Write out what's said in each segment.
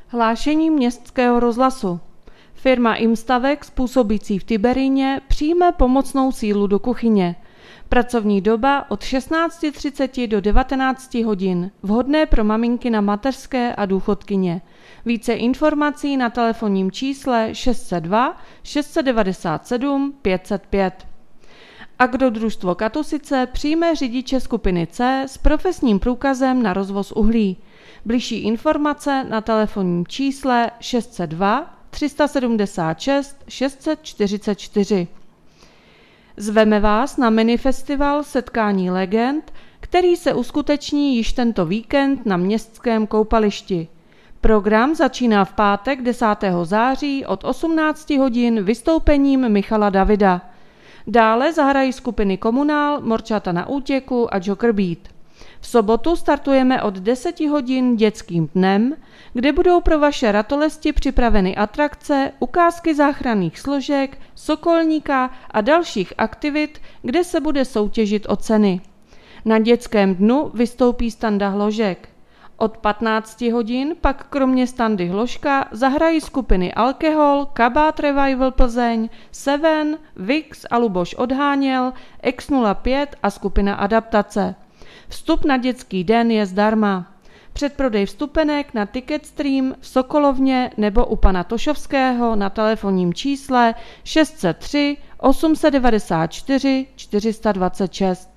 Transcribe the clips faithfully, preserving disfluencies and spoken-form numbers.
Hlášení Městského rozhlasu. Firma Imstavex, působící v Tiberíně, přijme pomocnou sílu do kuchyně. Pracovní doba od šestnácti třiceti do devatenácti hodin, vhodné pro maminky na mateřské a důchodkyně. Více informací na telefonním čísle šest set dva šest devadesát sedm pět set pět. Agrodružstvo Katosice přijme řidiče skupiny C s profesním průkazem na rozvoz uhlí. Bližší informace na telefonním čísle šest set dva tři sedmdesát šest šest set čtyřicet čtyři. Zveme vás na minifestival Setkání legend, který se uskuteční již tento víkend na Městském koupališti. Program začíná v pátek desátého září od osmnácti hodin vystoupením Michala Davida. Dále zahrají skupiny Komunál, Morčata na útěku a Joker Beat. V sobotu startujeme od deseti hodin dětským dnem, kde budou pro vaše ratolesti připraveny atrakce, ukázky záchranných složek, sokolníka a dalších aktivit, kde se bude soutěžit o ceny. Na dětském dnu vystoupí Standa Hložek. Od patnácti hodin pak kromě Standy Hložka zahrají skupiny Alkohol, Kabát Revival Plzeň, Seven, Vix a Luboš Odháněl, X nula pět a skupina Adaptace. Vstup na dětský den je zdarma. Předprodej vstupenek na Ticketstream v Sokolovně nebo u pana Tošovského na telefonním čísle šest set tři osm devadesát čtyři čtyři sta dvacet šest.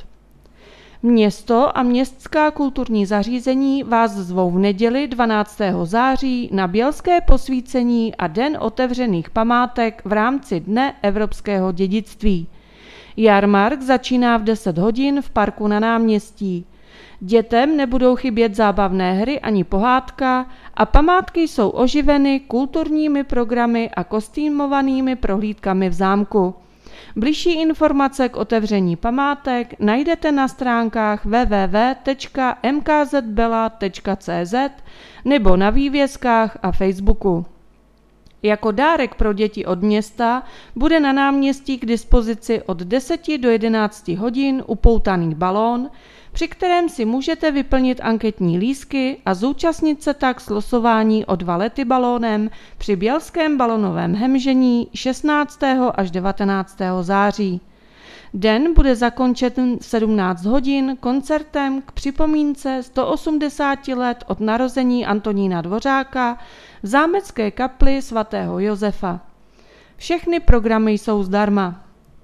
Město a městská kulturní zařízení vás zvou v neděli dvanáctého září na Bělské posvícení a Den otevřených památek v rámci Dne evropského dědictví. Jarmark začíná v deset hodin v parku na náměstí. Dětem nebudou chybět zábavné hry ani pohádka a památky jsou oživeny kulturními programy a kostýmovanými prohlídkami v zámku. Bližší informace k otevření památek najdete na stránkách w w w tečka m k z bela tečka c z nebo na vývězkách a Facebooku. Jako dárek pro děti od města bude na náměstí k dispozici od deseti do jedenácti hodin upoutaný balón, při kterém si můžete vyplnit anketní lístky a zúčastnit se tak slosování o dva lety balónem při Bělském balonovém hemžení šestnáctého až devatenáctého září. Den bude zakončen v sedmnáct hodin koncertem k připomínce sto osmdesáti let od narození Antonína Dvořáka v zámecké kapli svatého Josefa. Všechny programy jsou zdarma.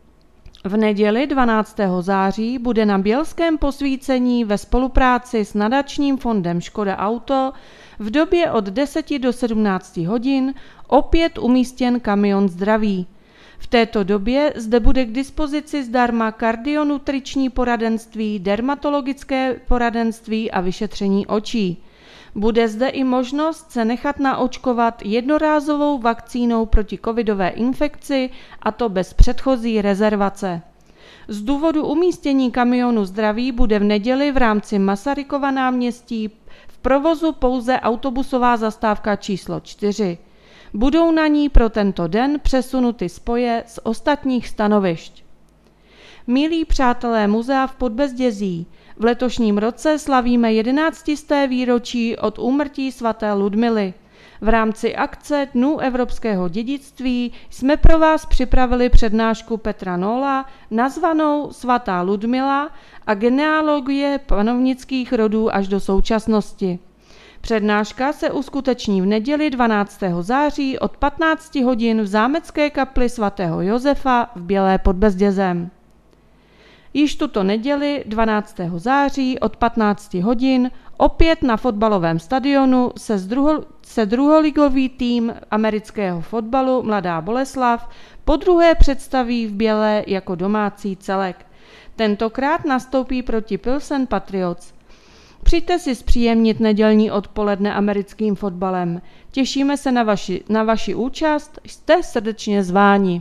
V neděli dvanáctého září bude na Bělském posvícení ve spolupráci s nadačním fondem Škoda Auto v době od deseti do sedmnácti hodin opět umístěn kamion zdraví. V této době zde bude k dispozici zdarma kardionutriční poradenství, dermatologické poradenství a vyšetření očí. Bude zde i možnost se nechat naočkovat jednorázovou vakcínou proti covidové infekci, a to bez předchozí rezervace. Z důvodu umístění kamionu zdraví bude v neděli v rámci Masarykova náměstí v provozu pouze autobusová zastávka číslo čtyři. Budou na ní pro tento den přesunuty spoje z ostatních stanovišť. Milí přátelé muzea v Podbezdězí, v letošním roce slavíme jedenáctisté výročí od úmrtí svaté Ludmily. V rámci akce Dnů evropského dědictví jsme pro vás připravili přednášku Petra Nola nazvanou Svatá Ludmila a genealogie panovnických rodů až do současnosti. Přednáška se uskuteční v neděli dvanáctého září od patnácti hodin v zámecké kapli svatého Josefa v Bělé pod Bezdězem. Již tuto neděli dvanáctého září od patnácti hodin opět na fotbalovém stadionu se, zdruho, se druholigový tým amerického fotbalu Mladá Boleslav podruhé představí v Bělé jako domácí celek. Tentokrát nastoupí proti Pilsen Patriots. Přijďte si zpříjemnit nedělní odpoledne americkým fotbalem. Těšíme se na vaši, na vaši účast, jste srdečně zváni.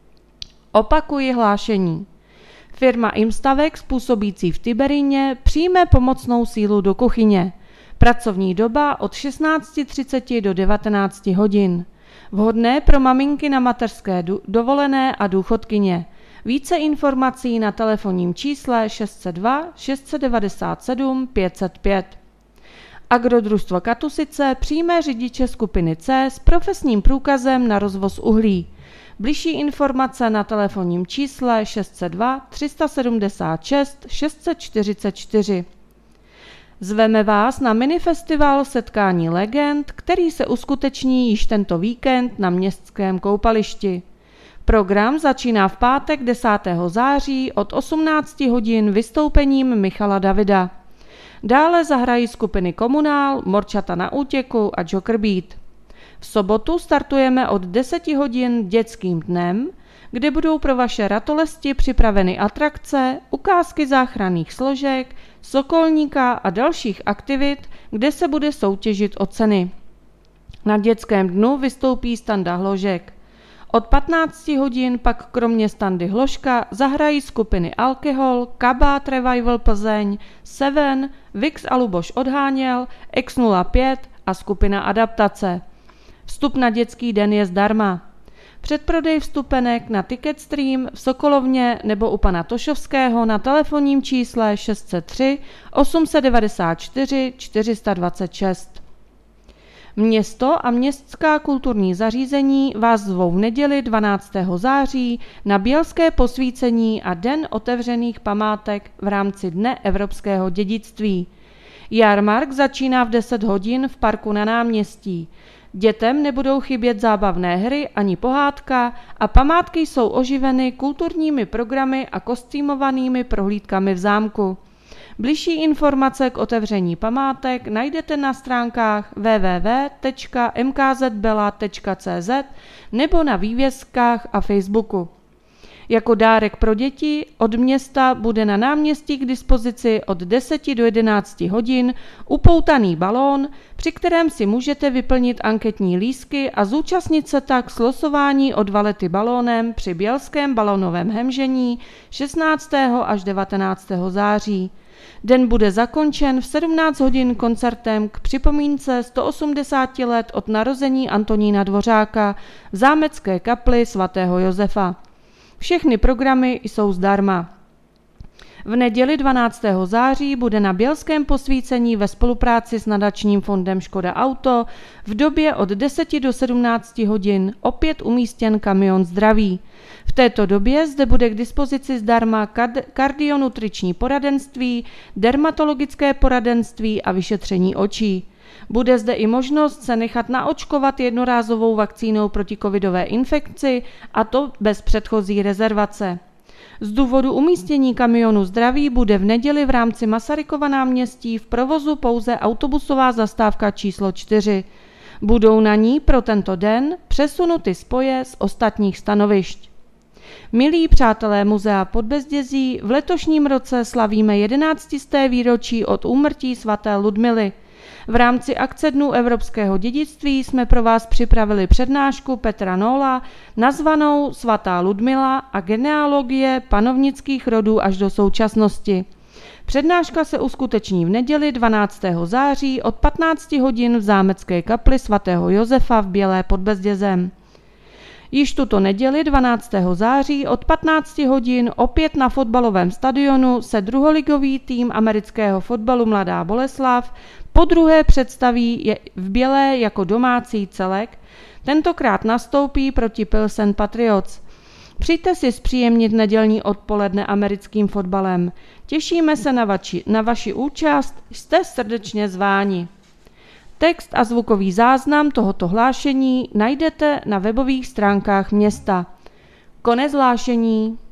Opakuji hlášení. Firma Imstavex, působící v Tiberíně, přijme pomocnou sílu do kuchyně. Pracovní doba od šestnácti třiceti do devatenácti hodin. Vhodné pro maminky na mateřské dovolené a důchodkyně. Více informací na telefonním čísle šest set dva šest devadesát sedm pět set pět. Agrodružstvo Katusice přijme řidiče skupiny C s profesním průkazem na rozvoz uhlí. Bližší informace na telefonním čísle šest set dva tři sedmdesát šest šest set čtyřicet čtyři. Zveme vás na minifestival Setkání legend, který se uskuteční již tento víkend na městském koupališti. Program začíná v pátek desátého září od osmnácti hodin vystoupením Michala Davida. Dále zahrají skupiny Komunál, Morčata na útěku a Joker Beat. V sobotu startujeme od deseti hodin dětským dnem, kde budou pro vaše ratolesti připraveny atrakce, ukázky záchranných složek, sokolníka a dalších aktivit, kde se bude soutěžit o ceny. Na dětském dnu vystoupí Standa Hložek. Od patnácti hodin pak kromě Standy Hložka zahrají skupiny Alkohol, Kabát Revival Plzeň, Seven, Vix a Luboš Odháněl, X nula pět a skupina Adaptace. Vstup na dětský den je zdarma. Předprodej vstupenek na Ticketstream v Sokolovně nebo u pana Tošovského na telefonním čísle šest set tři osm set devadesát čtyři čtyři sta dvacet šest. Město a městská kulturní zařízení vás zvou v neděli dvanáctého září na Bělské posvícení a Den otevřených památek v rámci Dne evropského dědictví. Jarmark začíná v deset hodin v parku na náměstí. Dětem nebudou chybět zábavné hry ani pohádka a památky jsou oživeny kulturními programy a kostýmovanými prohlídkami v zámku. Bližší informace k otevření památek najdete na stránkách w w w tečka m k z bela tečka c z nebo na vývězkách a Facebooku. Jako dárek pro děti od města bude na náměstí k dispozici od deseti do jedenácti hodin upoutaný balón, při kterém si můžete vyplnit anketní lístky a zúčastnit se tak slosování o dva lety balónem při Bělském balónovém hemžení šestnáctého až devatenáctého září. Den bude zakončen v sedmnáct hodin koncertem k připomínce sto osmdesáti let od narození Antonína Dvořáka v zámecké kapli svatého Josefa. Všechny programy jsou zdarma. V neděli dvanáctého září bude na Bělském posvícení ve spolupráci s nadačním fondem Škoda Auto v době od deseti do sedmnácti hodin opět umístěn kamion zdraví. V této době zde bude k dispozici zdarma kardionutriční poradenství, dermatologické poradenství a vyšetření očí. Bude zde i možnost se nechat naočkovat jednorázovou vakcínou proti covidové infekci, a to bez předchozí rezervace. Z důvodu umístění kamionu zdraví bude v neděli v rámci Masarykova náměstí v provozu pouze autobusová zastávka číslo čtyři. Budou na ní pro tento den přesunuty spoje z ostatních stanovišť. Milí přátelé Muzea Podbezdězí, v letošním roce slavíme jedenáctisté výročí od úmrtí svaté Ludmily. V rámci akce Dnů evropského dědictví jsme pro vás připravili přednášku Petra Nóla nazvanou Svatá Ludmila a genealogie panovnických rodů až do současnosti. Přednáška se uskuteční v neděli dvanáctého září od patnácti hodin v zámecké kapli svatého Josefa v Bělé pod Bezdězem. Již tuto neděli dvanáctého září od patnácti hodin opět na fotbalovém stadionu se druholigový tým amerického fotbalu Mladá Boleslav podruhé představí v Bělé jako domácí celek, tentokrát nastoupí proti Pilsen Patriots. Přijďte si zpříjemnit nedělní odpoledne americkým fotbalem. Těšíme se na vaši, na vaši účast, jste srdečně zváni. Text a zvukový záznam tohoto hlášení najdete na webových stránkách města. Konec hlášení.